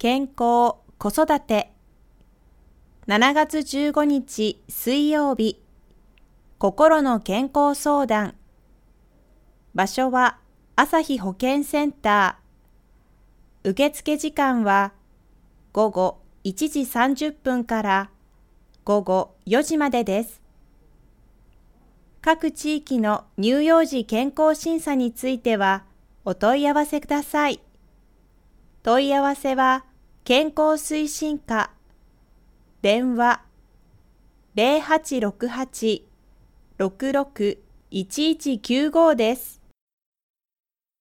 健康、子育て。7月15日水曜日、心の健康相談。場所は朝日保健センター。受付時間は午後1時30分から午後4時までです。各地域の乳幼児健康審査についてはお問い合わせください。問い合わせは健康推進課、電話0868-66-1195です。